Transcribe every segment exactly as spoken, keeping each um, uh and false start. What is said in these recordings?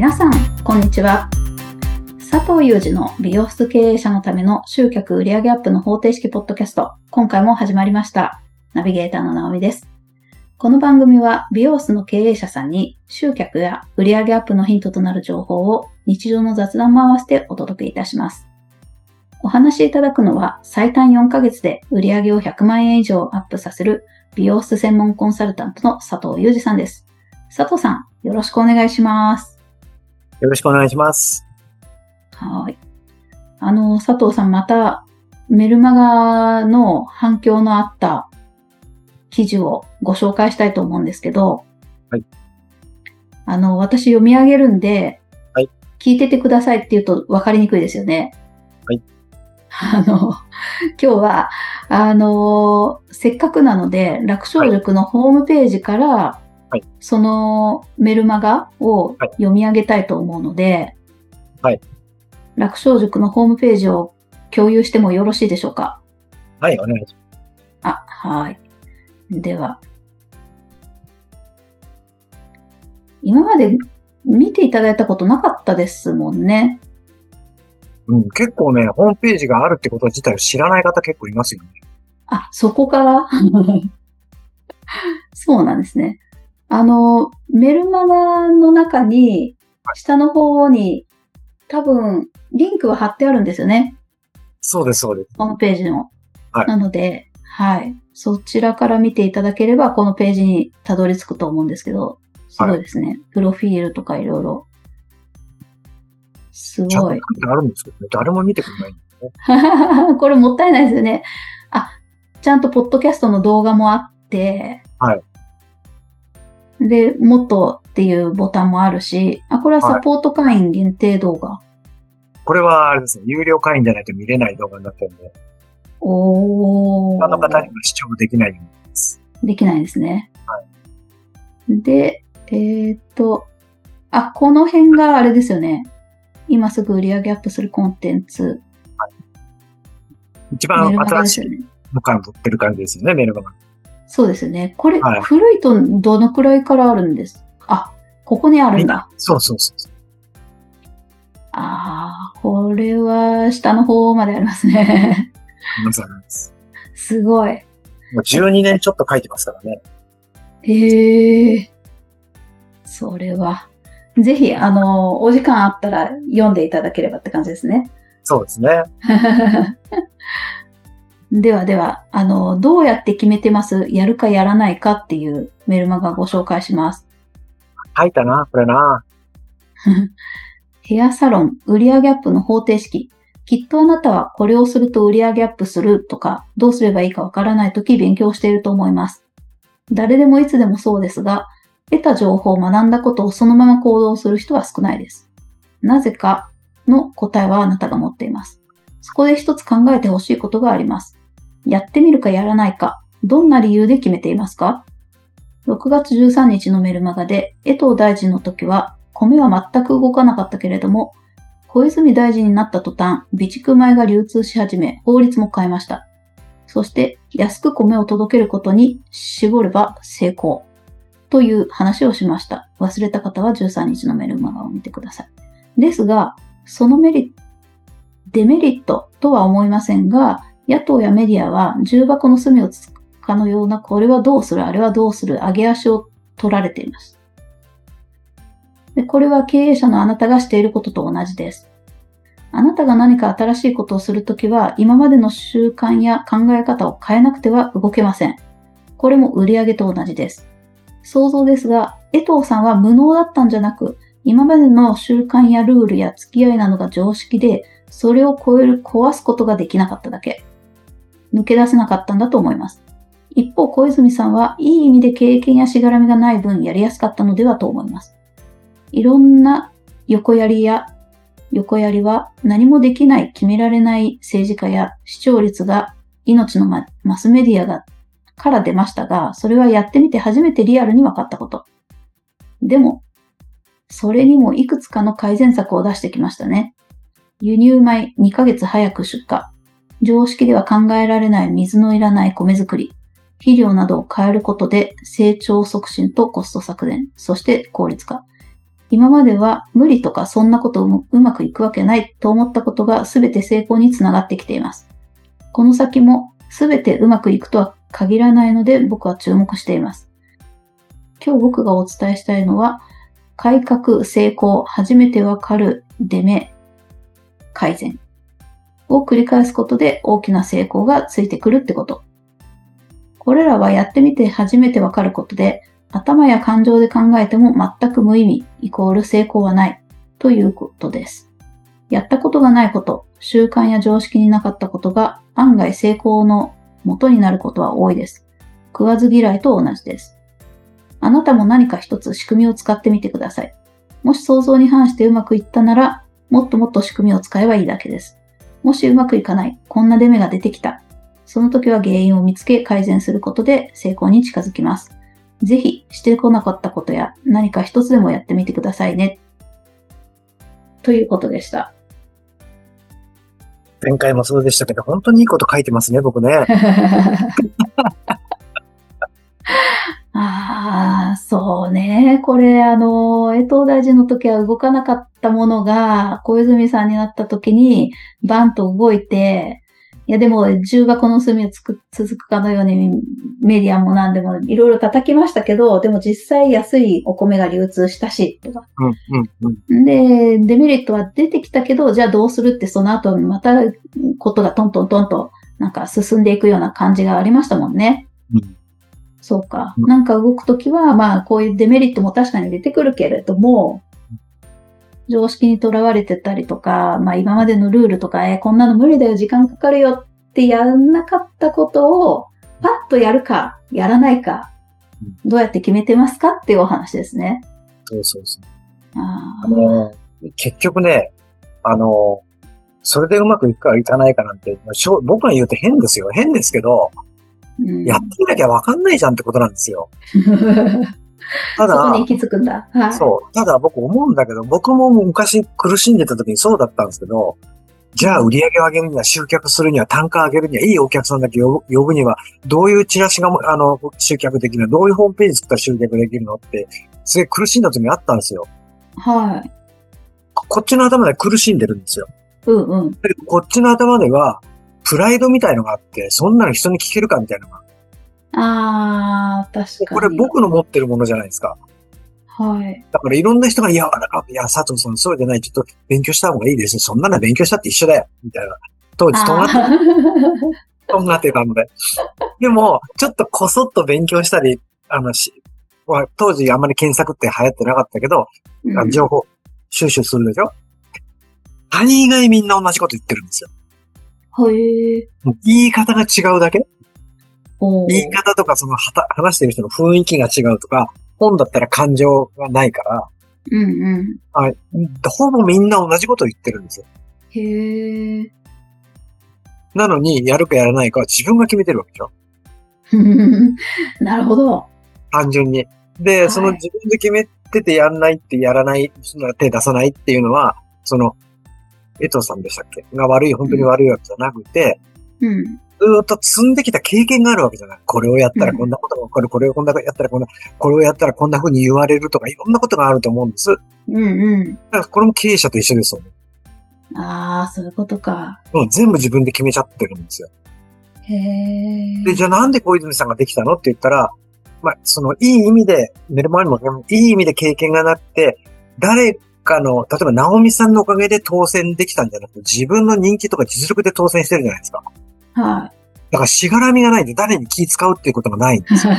皆さん、こんにちは。佐藤祐二の美容室経営者のための集客売上アップの方程式ポッドキャスト、今回も始まりました。ナビゲーターの直美です。この番組は美容室の経営者さんに集客や売上アップのヒントとなる情報を日常の雑談も合わせてお届けいたします。お話しいただくのは最短よんかげつで売上をひゃくまんえん以上アップさせる美容室専門コンサルタントの佐藤祐二さんです。佐藤さん、よろしくお願いします。 よろしくお願いします。 はい。あの、佐藤さん、またメルマガの反響のあった記事をご紹介したいと思うんですけど、 はい。 あの、私読み上げるんで、 はい。 聞いててくださいって言うと分かりにくいですよね。 はい。 あの、今日は、あの、せっかくなので、楽勝塾のホームページから、はい、そのメルマガを読み上げたいと思うので、 はい。 楽勝塾のホームページを共有してもよろしいでしょうか？ はい、お願いします。 あ、はい。では、今まで見ていただいたことなかったですもんね。 うん、結構ね、ホームページがあるってこと自体を知らない方結構いますよね。 あ、そこからそうなんですね。あの、メルマガの中に、下の方に多分、リンクは貼ってあるんですよね。 そうです、そうです。 ホームページの。 はい。 なので、はい。そちらから見ていただければ、このページにたどり着くと思うんですけど、すごいですね。はい、プロフィールとかいろいろ。すごい。 ちゃんと書いてあるんですけどね、誰も見てくれないんですね。これもったいないですよね。あ、ちゃんとポッドキャストの動画もあって、 はい。 で、もっとっていうボタンもあるし、あ、これはサポート会員限定動画。はい、 これはあれですね、有料会員じゃないと見れない動画になってるんで。 おー。 他の方にも視聴できないようになります。 できないですね。 はい。 で、えー、っと、あ、この辺があれですよね。今すぐ売り上げアップするコンテンツ。 はい。一番新しいのから撮ってる感じですよね、メルマガ。 そうですよね。これ、はい、古いとどのくらいからあるんですあ、ここにあるんだ。 そうそうそうそう。 ああ、これは下の方までありますね。 まさにです。 すごい。 もうじゅうにねんちょっと書いてますからね。 へえ。それは。ぜひ、あの、お時間あったら読んでいただければって感じですね。 そうですね。 ではでは、あの、どうやって決めてますやるかやらないかっていうメルマガご紹介します。 書いたな、これな。 ヘアサロン売上アップの方程式。きっとあなたはこれをすると売上アップするとか、どうすればいいかわからないとき勉強していると思います。誰でもいつでもそうですが、得た情報を学んだことをそのまま行動する人は少ないです。なぜかの答えはあなたが持っています。そこで一つ考えてほしいことがあります。やってみるかやらないか、どんな理由で決めていますか？ろくがつじゅうさんにちのメルマガで、江藤大臣の時は、米は全く動かなかったけれども、小泉大臣になった途端、備蓄米が流通し始め、法律も変えました。そして、安く米を届けることに絞れば成功。という話をしました。忘れた方はじゅうさんにちのメルマガを見てください。ですが、そのメリット、デメリットとは思いませんが、野党やメディアは重箱の隅をつつくかのような、これはどうする、あれはどうする、上げ足を取られています。で、これは経営者のあなたがしていることと同じです。あなたが何か新しいことをするときは、今までの習慣や考え方を変えなくては動けません。これも売上と同じです。想像ですが、江藤さんは無能だったんじゃなく、今までの習慣やルールや付き合いなどが常識で、それを超える、壊すことができなかっただけ。抜け出せなかったんだと思います。一方、小泉さんはいい意味で経験やしがらみがない分やりやすかったのではと思います。いろんな横やりや横やりは何もできない決められない政治家や視聴率が命のマスメディアがから出ましたが、それはやってみて初めてリアルに分かったこと。でも、それにもいくつかの改善策を出してきましたね。輸入米にかげつ早く出荷。常識では考えられない水のいらない米作り。肥料などを変えることで成長促進とコスト削減、そして効率化。 今までは無理とかそんなことううまくいくわけないと思ったことが全て成功につながってきています。この先も全てうまくいくとは限らないので僕は注目しています。今日僕がお伝えしたいのは、改革、成功、初めてわかる、出目、改善を繰り返すことで大きな成功がついてくるってこと。これらはやってみて初めてわかることで、頭や感情で考えても全く無意味、イコール成功はないということです。やったことがないこと、習慣や常識になかったことが案外成功の元になることは多いです。食わず嫌いと同じです。あなたも何か一つ仕組みを使ってみてください。もし想像に反してうまくいったなら、もっともっと仕組みを使えばいいだけです。もしうまくいかない、こんな出目が出てきた。その時は原因を見つけ改善することで成功に近づきます。ぜひしてこなかったことや何か一つでもやってみてくださいね。ということでした。 前回もそうでしたけど、本当にいいこと書いてますね、僕ね。 ああ、そうね。これ、あの、江東大臣の時は動かなかったものが、小泉さんになった時に、バンと動いて、いやでも、重箱の隅をつく続くかのように、メディアも何でもいろいろ叩きましたけど、でも実際安いお米が流通したし、とか。 うんうんうん、 で、デメリットは出てきたけど、じゃあどうするってその後またことがトントントンとなんか進んでいくような感じがありましたもんね。 うんそうか。なんか動くときは、まあこういうデメリットも確かに出てくるけれども、常識にとらわれてたりとか、まあ今までのルールとか、えー、こんなの無理だよ、時間かかるよってやんなかったことを、パッとやるか、やらないか、どうやって決めてますかっていうお話ですね。 そうそうそう。 ああの、結局ね、あの、それでうまくいくかいかないかなんて、僕が言うと変ですよ。変ですけど、うん、やってみなきゃわかんないじゃんってことなんですよ。ただ、 そこに行き着くんだ。はい。 そう。ただ僕思うんだけど、僕も昔苦しんでた時にそうだったんですけど、じゃあ売り上げを上げるには、集客するには、単価を上げるには、いいお客さんだけ呼ぶ、呼ぶには、どういうチラシが、あの、集客できるの、どういうホームページ作ったら集客できるのって、すげえ苦しんだ時があったんですよ。 はい。 こっちの頭で苦しんでるんですよ。 うんうん。 だけどこっちの頭では、プライドみたいのがあって、そんなの人に聞けるかみたいなのが。 あー、確かに。 これ僕の持ってるものじゃないですか。 はい。 だからいろんな人が、いや、いや、佐藤さんそうじゃない、ちょっと勉強した方がいいですよ。そんなの勉強したって一緒だよ。みたいな。当時、とんがって、とんがってたので。でも、ちょっとこそっと勉強したり、あの、し当時あんまり検索って流行ってなかったけど、うん、情報収集するでしょ。大概みんな同じこと言ってるんですよ。 へー。 言い方が違うだけ。言い方とかその話してる人の雰囲気が違うとか、本だったら感情がないから、 うんうん。 あ、ほぼみんな同じこと言ってるんですよ。 へー。 なのに、やるかやらないかは自分が決めてるわけでしょ。 なるほど。 単純に。で、はい、その自分で決めててやんないってやらない、手出さないっていうのは、その、江藤さんでしたっけが悪い、本当に悪いわけじゃなくて、 うん。 ずーっと積んできた経験があるわけじゃない。これをやったらこんなことが起こる、うん、これをこんなやったらこんな、これをやったらこんな風に言われるとか、いろんなことがあると思うんです。 うんうん。 だからこれも経営者と一緒ですよね。 ああ、そういうことか。 もう全部自分で決めちゃってるんですよ。 へえ。 で、じゃあなんで小泉さんができたのって言ったら、まあ、その、いい意味で、寝る前にも、いい意味で経験がなくて、誰かの、例えば、直美さんのおかげで当選できたんじゃなくて、自分の人気とか実力で当選してるじゃないですか。 はい。 だから、しがらみがないんで、誰に気使うっていうことがないんですよ。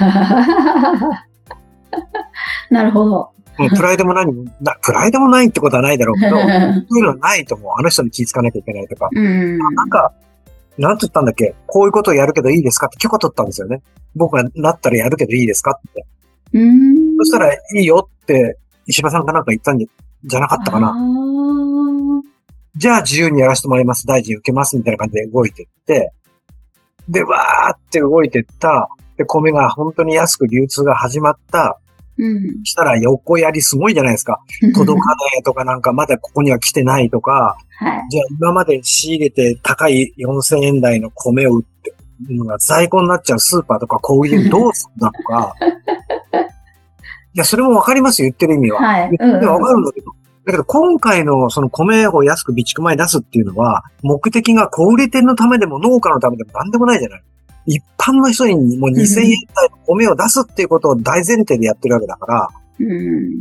なるほど。 プライドも何も、プライドもないってことはないだろうけど、そういうのはないと思う。あの人に気使わなきゃいけないとか。 うん、 なんか、なんて言ったんだっけ、こういうことをやるけどいいですかって許可取ったんですよね。僕がなったらやるけどいいですかって。 うーん。 そしたらいいよって、石破さんかなんか言ったんじゃ、じゃなかったかな。じゃあ自由にやらせてもらいます。大臣受けますみたいな感じで動いていって、で、わーって動いていった。で、米が本当に安く流通が始まった。 うん。 したら横やりすごいじゃないですか。届かないとかなんかまだここには来てないとか。 はい、 じゃあ今まで仕入れて高いよんせんえん台の米を売ってのが在庫になっちゃうスーパーとかこういうどうすんだとか。 や、それもわかりますよ、言ってる意味は。 はい。 言ってる意味はわかるんだけど。だけど、今回のその米を安く備蓄米出すっていうのは、目的が小売店のためでも農家のためでも何でもないじゃない。一般の人にもうにせんえん台の米を出すっていうことを大前提でやってるわけだから、 うん、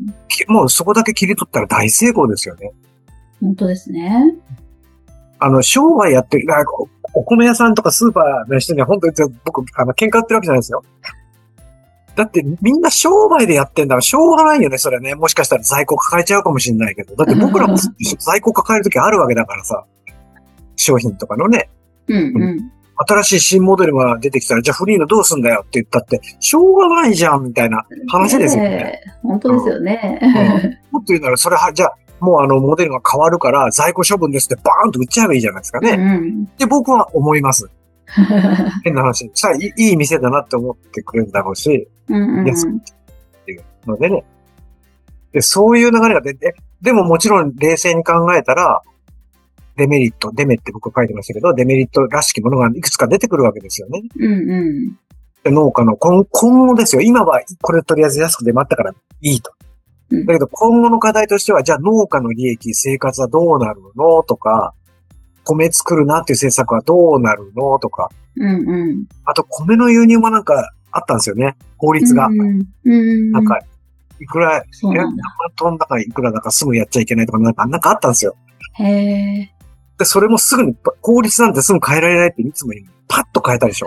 もうそこだけ切り取ったら大成功ですよね。 本当ですね。 あの、商売やってる、お米屋さんとかスーパーの人には本当に僕、あの、喧嘩売ってるわけじゃないですよ。だってみんな商売でやってんだからしょうがないよね、それね。もしかしたら在庫抱えちゃうかもしれないけど。だって僕らも在庫抱えるときあるわけだからさ。商品とかのね。 うんうん。 新しい新モデルが出てきたら、じゃあフリーのどうすんだよって言ったって、しょうがないじゃん、みたいな話ですよね。 えー、本当ですよね。 うん、もっと言うなら、それは、じゃあ、もうあの、モデルが変わるから、在庫処分ですってバーンと売っちゃえばいいじゃないですかね。うんうん、で、僕は思います。変な話。さあ、いい店だなって思ってくれるんだろうし、 うんうん、 安くっていうのでね。で、そういう流れが出て、でももちろん冷静に考えたら、デメリット、デメって僕書いてましたけど、デメリットらしきものがいくつか出てくるわけですよね。 うんうん、 で農家の今、今後ですよ。今はこれとりあえず安く出回ったからいいと。だけど今後の課題としては、じゃあ農家の利益、生活はどうなるのとか、米作るなっていう政策はどうなるのとか、 うんうん、 あと米の輸入もなんかあったんですよね。法律が。うんうん、なんか、いくら、何万トンだかいくらだかすぐやっちゃいけないとか、なんか、なんかあったんですよ。 へー。 で、それもすぐに、法律なんてすぐ変えられないっていつも言う。パッと変えたでしょ。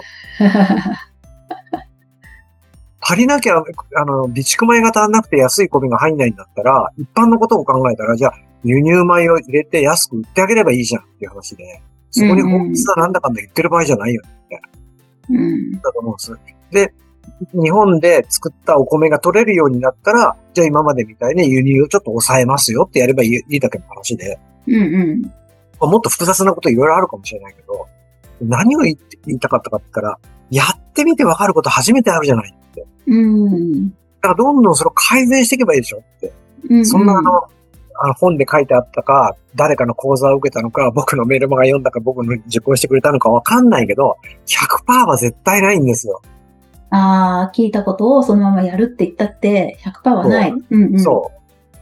足りなきゃ、あの、備蓄米が足んなくて安い米が入んないんだったら、一般のことを考えたら、じゃあ、輸入米を入れて安く売ってあげればいいじゃんっていう話で、そこに法律だなんだかんだ言ってる場合じゃないよね。うん。だと思うんです。で、日本で作ったお米が取れるようになったら、じゃあ今までみたいに輸入をちょっと抑えますよってやればいい、いいだけの話で。うんうん。もっと複雑なこといろいろあるかもしれないけど、何を言って、言いたかったかって言ったら、やってみてわかること初めてあるじゃないって。うん。だからどんどんそれを改善していけばいいでしょって。うんうん、そんなあの、あの本で書いてあったか、誰かの講座を受けたのか、僕のメルマガ読んだか、僕の受講してくれたのかわかんないけど、ひゃくパーセント は絶対ないんですよ。 ああ、聞いたことをそのままやるって言ったって ひゃくパーセント はない。 そう。うんうん、そう。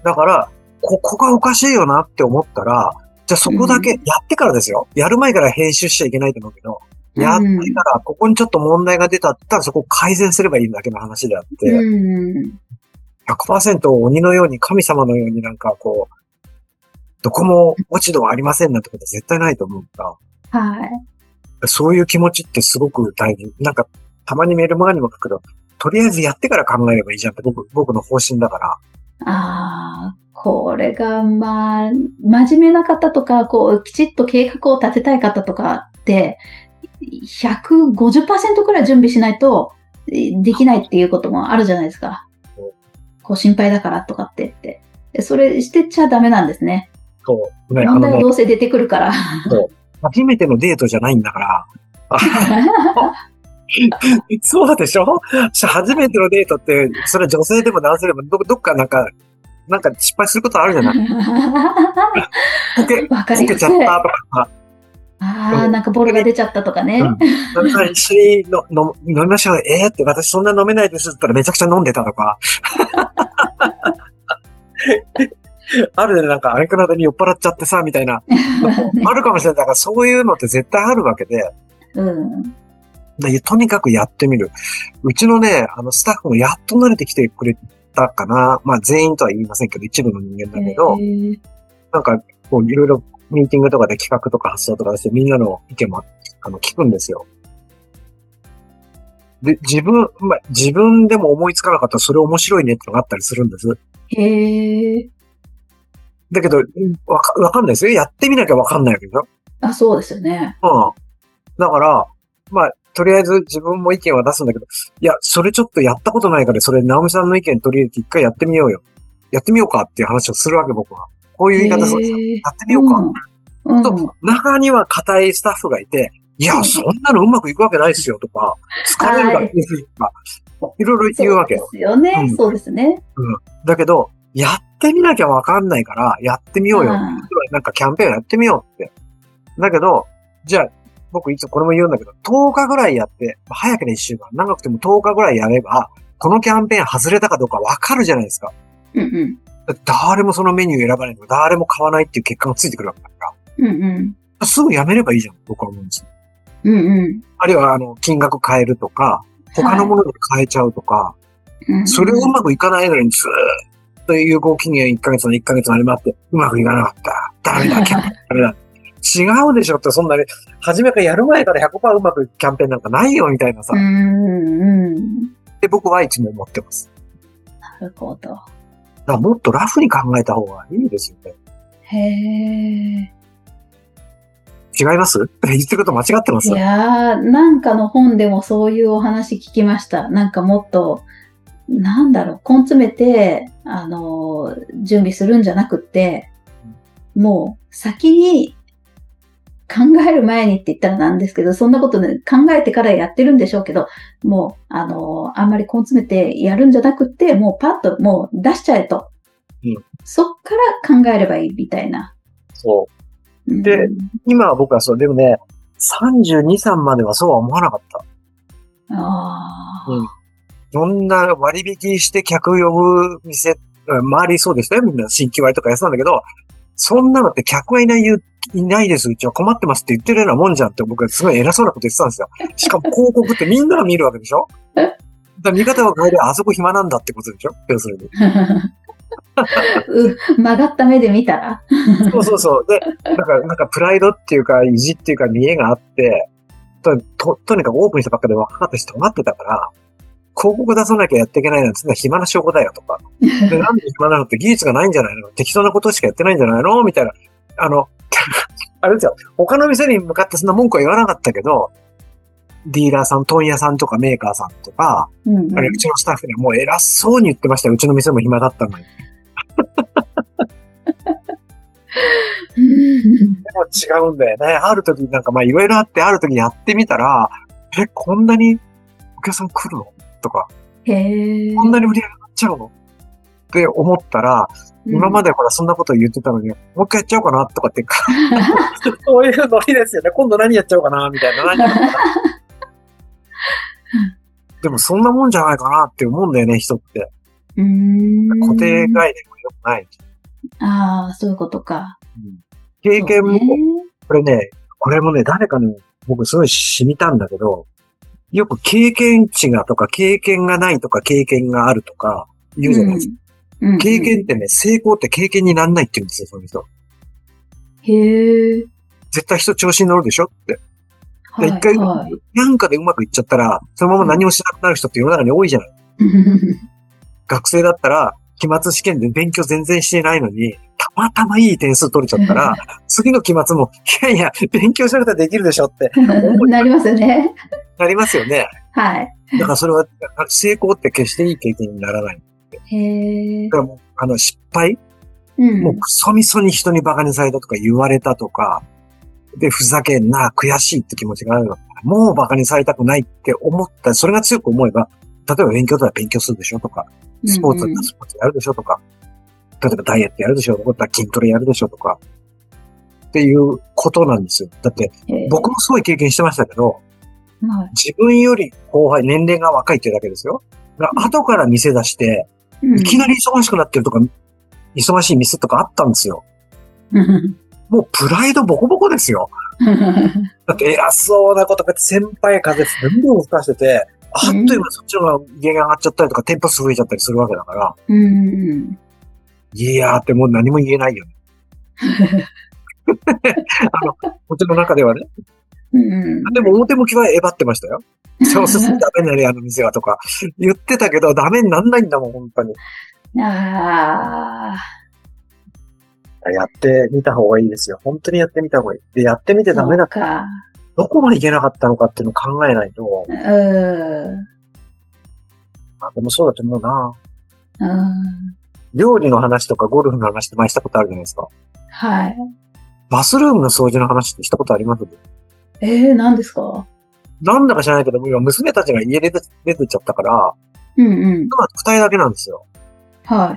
だから、ここがおかしいよなって思ったら、じゃあそこだけ、やってからですよ。やる前から編集しちゃいけないと思うけど、やってから、ここにちょっと問題が出たったらそこを改善すればいいだけの話であって、うん、ひゃくパーセント 鬼のように、神様のようになんかこう、どこも落ち度はありませんなんてことは絶対ないと思うんだ。はい。そういう気持ちってすごく大事。なんか、たまにメールマガにも書くけど、とりあえずやってから考えればいいじゃんって僕、僕の方針だから。 ああ、これが、まあ、真面目な方とか、こう、きちっと計画を立てたい方とかって、ひゃくごじゅっパーセント くらい準備しないとできないっていうこともあるじゃないですか。こう心配だからとかって言って。それしてちゃダメなんですね。 そう。 ね、問題はどうせ出てくるから。 そう。初めてのデートじゃないんだから。そうでしょ？初めてのデートって、それは女性でも男性でもど、どっかなんか、なんか失敗することあるじゃない。こけ、こけちゃったとか。 ああ、なんかボールが出ちゃったとかね。 うん、なんか一緒にのの飲みましょう。えー、って私そんな飲めないですって言ったらめちゃくちゃ飲んでたとか。あるね、なんかあれからに酔っ払っちゃってさ、みたいな。あるかもしれない。だからそういうのって絶対あるわけで。うん。でとにかくやってみる。うちのね、あのスタッフもやっと慣れてきてくれたかな。まあ全員とは言いませんけど、一部の人間だけど、なんかこういろいろミーティングとかで企画とか発想とかしてみんなの意見もあの聞くんですよ。で、自分、まあ、自分でも思いつかなかったらそれ面白いねってのがあったりするんです。へー。だけど、わか、わかんないですよ。やってみなきゃわかんないわけでしょ。 あ、そうですよね。 うん。だから、まあ、とりあえず自分も意見は出すんだけど、いや、それちょっとやったことないから、それ、直美さんの意見取り入れて一回やってみようよ。やってみようかっていう話をするわけ、僕は。こういう言い方するんですよ。やってみようか。うん。と、中には固いスタッフがいて、いや、そんなのうまくいくわけないですよとか、疲れるがいいとか、いろいろ言うわけ。 そうですよね、うん。そうですね。 うん。だけど、やってみなきゃわかんないから、やってみようよ。なんかキャンペーンやってみようって。だけど、じゃあ、僕いつもこれも言うんだけど、とおかぐらいやって、早ければいっしゅうかん、長くてもとおかぐらいやれば、 このキャンペーン外れたかどうかわかるじゃないですか。 うんうん。 誰もそのメニュー選ばないのか、誰も買わないっていう結果がついてくるわけだかうんうん。 ら。すぐやめればいいじゃん、僕は思うんですよ。 うんうん。 あるいは、あの、金額変えるとか、他のもので変えちゃうとか、 うんうん、 それをうまくいかないのにずーっと有効期限いっかげつのいっかげつまで待って、うまくいかなかった。ダメだ、キャンペーンダメだ。違うでしょって、そんなに、初めからやる前から ひゃくパーセント うまくいくキャンペーンなんかないよ、みたいなさ。 うんうん。 で、僕はいつも思ってます。 なるほど。だからもっとラフに考えた方がいいですよね。 へー。 違います言ってること間違ってますいやー、なんかの本でもそういうお話聞きました。なんかもっと、なんだろう、根詰めて、あのー、準備するんじゃなくって、もう先に考える前にって言ったらなんですけど、そんなことね、考えてからやってるんでしょうけど、もう、あのー、あんまり根詰めてやるんじゃなくって、もうパッともう出しちゃえと。 うん、 そっから考えればいいみたいな。 そう。で、うん、今は僕はそう、でもね、さんじゅうに、さんまではそうは思わなかった。 ああ。 うん。そんな割引して客呼ぶ店、周りそうですね。みんな新規割とか安なんだけど、そんなのって客はいない、いないです。うちは困ってますって言ってるようなもんじゃんって僕はすごい偉そうなこと言ってたんですよ。しかも広告ってみんなが見るわけでしょだから見方を変えればあそこ暇なんだってことでしょ要するに。 う曲がった目で見たらそうそうそう。で、なんか、なんかプライドっていうか、意地っていうか、見栄があって、と、と、とにかくオープンしたばっかで若かったし尖ってたから、広告出さなきゃやっていけないなんて、そんな暇な証拠だよとか。で、なんで暇なのって技術がないんじゃないの適当なことしかやってないんじゃないのみたいな。あの、あれですよ。他の店に向かってそんな文句は言わなかったけど、ディーラーさん、問屋さんとかメーカーさんとか、うんうん、あれうちのスタッフにはもう偉そうに言ってましたよ。うちの店も暇だったのに。でも違うんだよね。ある時なんかまあいろいろあって、ある時やってみたら、え、こんなにお客さん来るのとか、 へーこんなに売り上げ上がっちゃうのって思ったら、うん、今までほらそんなこと言ってたのに、もう一回やっちゃおうかなとかって、そういうノリですよね。今度何やっちゃおうかなみたいな。何やろうかなでもそんなもんじゃないかなって思うんだよね、人って。 うーん固定概念も良くない。 ああ、そういうことか。 うん、経験も、これね、これもね、誰かね、僕すごい染みたんだけど、よく経験値がとか、経験がないとか、経験があるとか言うじゃないですか。うんうんうん、経験ってね、成功って経験にならないって言うんですよ、その人。 へえ。 絶対人調子に乗るでしょって。 はい、 一回、 はい、 なんかでうまくいっちゃったら、そのまま何もしなくなる人って世の中に多いじゃない。学生だったら、期末試験で勉強全然してないのに、たまたまいい点数取れちゃったら、次の期末も、いやいや、勉強しなくてできるでしょって。 なりますよね。 なりますよね。 はい。 だからそれは、成功って決していい経験にならない。 へー。 だからもう、あの、失敗、 うん、 もうクソみそに人にバカにされたとか言われたとか、で、ふざけんな、悔しいって気持ちがあるの。もうバカにされたくないって思った、それが強く思えば、例えば勉強だったら勉強するでしょとか、スポーツだったらスポーツやるでしょとか、例えばダイエットやるでしょとか、だったら筋トレやるでしょとか、っていうことなんですよ。だって、僕もすごい経験してましたけど、 はい、 自分より後輩、年齢が若いっていうだけですよ。が後から店出して、 うん、 いきなり忙しくなってるとか、忙しい店とかあったんですよ。もうプライドボコボコですよ。だって偉そうなことか先輩風全部吹かしてて、あっという間そっちの方が家が上がっちゃったりとか、店舗数増えちゃったりするわけだから。 うん、 いやーってもう何も言えないよね。あの、こっちの中ではね。 うん、 でも表向きはえばってましたよ。そうするとダメになるあの店はとか言ってたけど、ダメになんないんだもん、本当に。 ああ。やってみた方がいいですよ。本当にやってみた方がいい。で、やってみてダメだったら、どこまでいけなかったのかっていうのを考えないと。 うん。 あ、でもそうだと思うな。 うん。 料理の話とかゴルフの話って前したことあるじゃないですか。 はい。 バスルームの掃除の話ってしたことあります？ えー、何ですか？ なんだか知らないけど、今娘たちが家出て、出てっちゃったから、 うんうん。 妻二人だけなんですよ。 はい。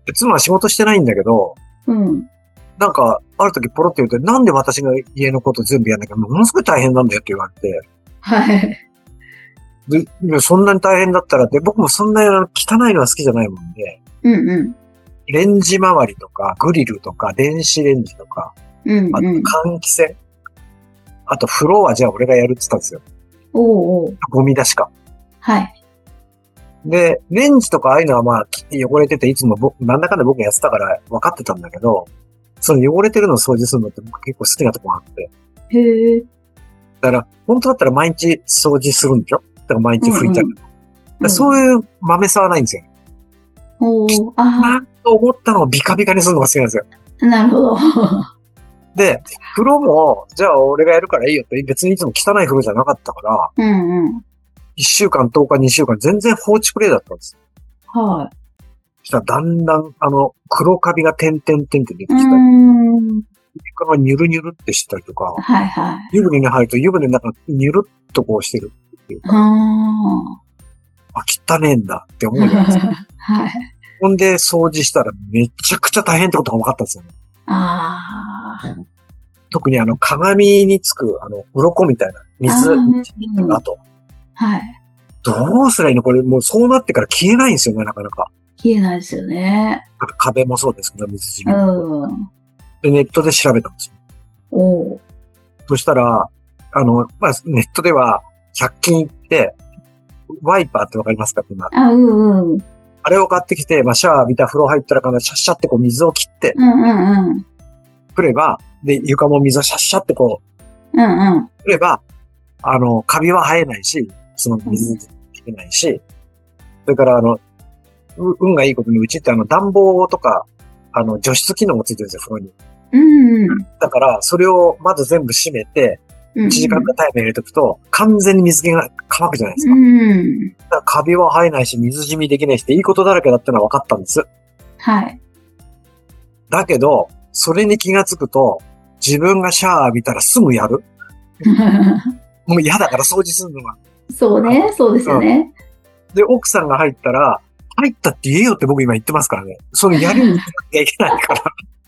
妻は仕事してないんだけど、 うん。 なんか、ある時ポロって言うと、なんで私が家のこと全部やんなきゃものすごい大変なんだよって言われて。 はい。 で、でそんなに大変だったらって、僕もそんなに汚いのは好きじゃないもんで、 うんうん。 レンジ周りとか、グリルとか、電子レンジとか、 うんあとうん。 換気扇、あと風呂はじゃあ俺がやるって言ったんですよ。 おうおう。 ゴミ出しか。 はい。 で、レンジとかああいうのはまあ、汚れてていつも僕、なんだかんだ僕やってたから分かってたんだけど、その汚れてるのを掃除するのって僕結構好きなとこがあって。 へえ。 だから、本当だったら毎日掃除するんでしょ？だから毎日拭いたり。 うんうんうん、そういう豆さはないんですよ。 おー、あなんと思ったのをビカビカにするのが好きなんですよ。 あ、なるほど。 で、風呂も、じゃあ俺がやるからいいよって、別にいつも汚い風呂じゃなかったから、 うんうん。 いっしゅうかん、とおか、にしゅうかん、全然放置プレイだったんです。 はそしたらだんだん、あの、黒カビが点々点って出てきい。うーたり、 ん。 床がニュルニュルってしたりとか、 はいはい。 湯船に入ると湯船の中ニュルっとこうしてるっていうか、 ああ、汚ねえんだって思うじゃないですか。 あ。はい。 ほんで掃除したらめちゃくちゃ大変ってことが分かったんですよね。 ああ。 特にあの鏡につくあの鱗みたいな水、あと、 はい。 どうすりゃいいのこれもうそうなってから消えないんですよね、なかなか。 消えないですよね。 壁もそうですけど、水染み。 うん。 で、ネットで調べたんですよ。 おう。 そしたら、あの、まあ、ネットでは、ひゃく均行って、ワイパーってわかりますか今。 あ、うんうん。 あれを買ってきて、まあ、シャワー浴びた風呂入ったらかな、シャッシャってこう水を切って、 うんうんうん。 くれば、で、床も水をシャッシャってこう、 うんうん。 くれば、あの、カビは生えないし、その水に切れないし、それからあの、う運がいいことに、うちってあの、暖房とか、あの、除湿機能もついてるんですよ、風呂に。 うんうん。 だから、それをまず全部閉めて、いちじかんかんタイム入れとくと、完全に水気が乾くじゃないですか。 うん。 だからカビは生えないし、水染みできないしっていいことだらけだってのは分かったんです。 はい。 だけど、それに気がつくと、自分がシャワー浴びたらすぐやる。もう嫌だから掃除するのが。 そうね、そうですよね。 で、奥さんが入ったら、入ったって言えよって僕今言ってますからね。そのやりに行かなきゃいけないから。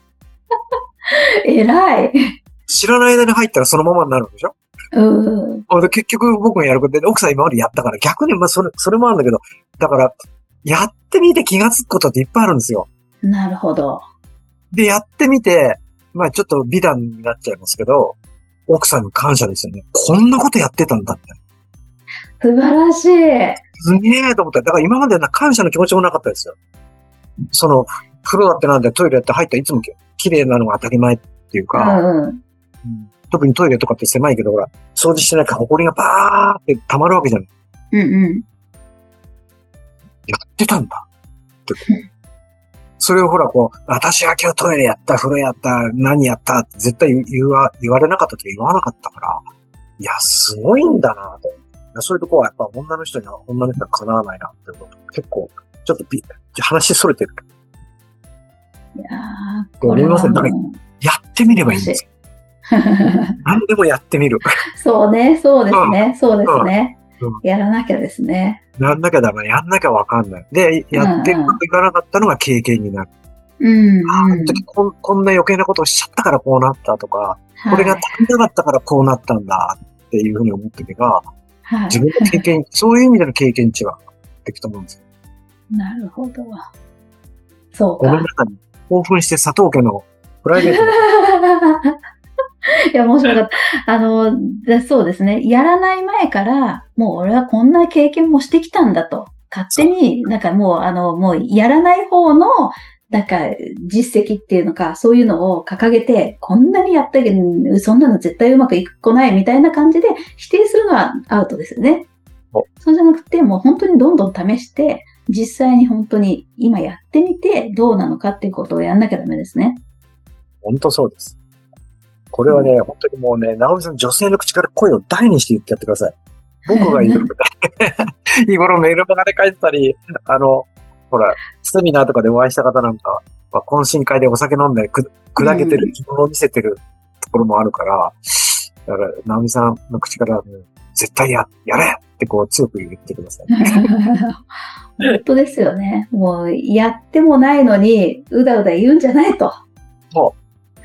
偉い。 知らない間に入ったらそのままになるんでしょ？ うん。 で結局僕がやることで、奥さん今までやったから逆に、まあそれ、それもあるんだけど、だから、やってみて気がつくことっていっぱいあるんですよ。 なるほど。 で、やってみて、まあちょっと美談になっちゃいますけど、奥さんに感謝ですよね。こんなことやってたんだって。 素晴らしい。 すげえと思った。だから今までな感謝の気持ちもなかったですよ。その、風呂だってなんでトイレだって入ったらいつも綺麗なのが当たり前っていうか、 うんうん。 うん、特にトイレとかって狭いけど、ほら、掃除してないから埃がバーって溜まるわけじゃない。 うんうん。 やってたんだって。それをほら、こう、私は今日トイレやった、風呂やった、何やったって絶対言わ、言われなかったと言わなかったから、いや、すごいんだなと。そういうとこはやっぱ女の人には女の人は叶わないなってこと。結構、ちょっとび、話それてる。 いやー、これはもうやってみればいいんですよ。何でもやってみる。 そうね、そうですね、うん、そうですね、 うん。 やらなきゃですね。 やんなきゃダメ、やんなきゃわかんない。で、やっていかなかったのが経験になる。 うん、うん。 あの時こん、こんな余計なことをしちゃったからこうなったとか、はい、これが足りなかったからこうなったんだっていうふうに思っていけば、はい、自分の経験、そういう意味での経験値はできたと思うんですよ。 なるほど。そうか。 ごめんなさい。興奮して佐藤家のプライベートいや、面白かった。あの、そうですね。やらない前から、もう俺はこんな経験もしてきたんだと。勝手に、なんかもう、あの、もうやらない方の、なんか、実績っていうのか、そういうのを掲げて、こんなにやったけど、そんなの絶対うまくいくこないみたいな感じで否定するのはアウトですよね。そうじゃなくて、もう本当にどんどん試して、実際に本当に今やってみてどうなのかっていうことをやんなきゃダメですね。 本当そうです。これはね、うん、本当にもうね、直美さん女性の口から声を大にして言ってやってください。僕がいる日頃メールマガで書いてたり、あの、ほら、セミナーとかでお会いした方なんかは、懇親会でお酒飲んでく砕けてる、自分を見せてるところもあるから、だから、直美さんの口から、ね、絶対や、やれってこう強く言ってください。 本当ですよね。もう、やってもないのに、うだうだ言うんじゃないと。 そう。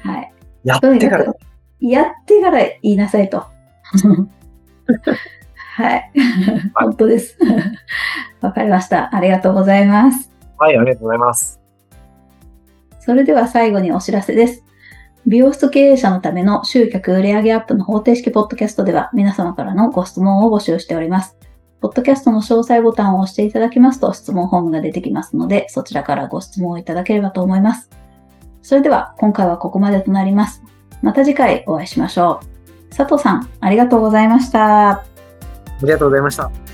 はい。 やってから。 やってから言いなさいと。 はい。本当です。わかりました。ありがとうございます。 はい、ありがとうございます。 それでは最後にお知らせです。美容室経営者のための集客売上アップの方程式ポッドキャストでは皆様からのご質問を募集しております。ポッドキャストの詳細ボタンを押していただきますと質問フォームが出てきますので、そちらからご質問をいただければと思います。それでは今回はここまでとなります。また次回お会いしましょう。佐藤さん、ありがとうございました。 ありがとうございました。